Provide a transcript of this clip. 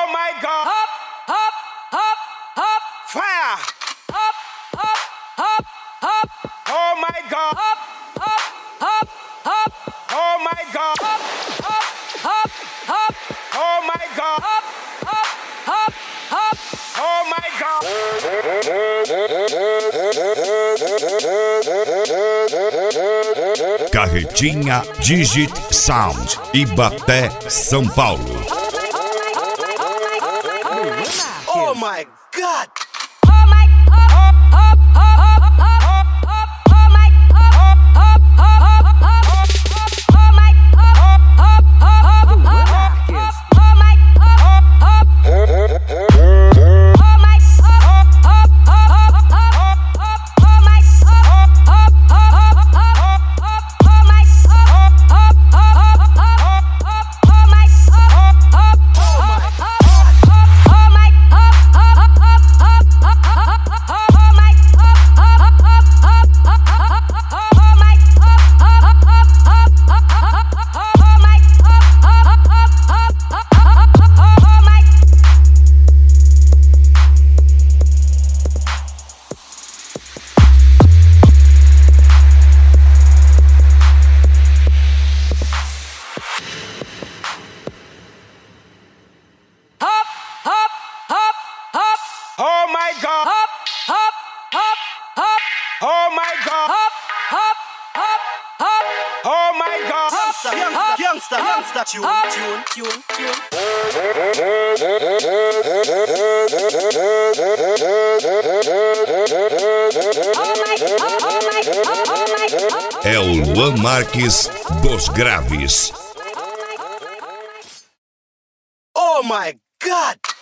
my God. Hop, hop, hop, hop. Fire. Hop, hop, hop, hop. Oh my God. Hop, hop, hop, hop. Oh my God. Hop, hop, hop, hop. Oh my God. Hop, hop, hop, hop. Oh my God. Carretinha Digit Sound, Ibaté, São Paulo. Oh my God. Oh my God. Hop, hop, hop, hop. Oh my God. Hop, hop, hop, hop. Oh my God. Youngster, tune. É o Luan Marques dos Graves. Oh my God.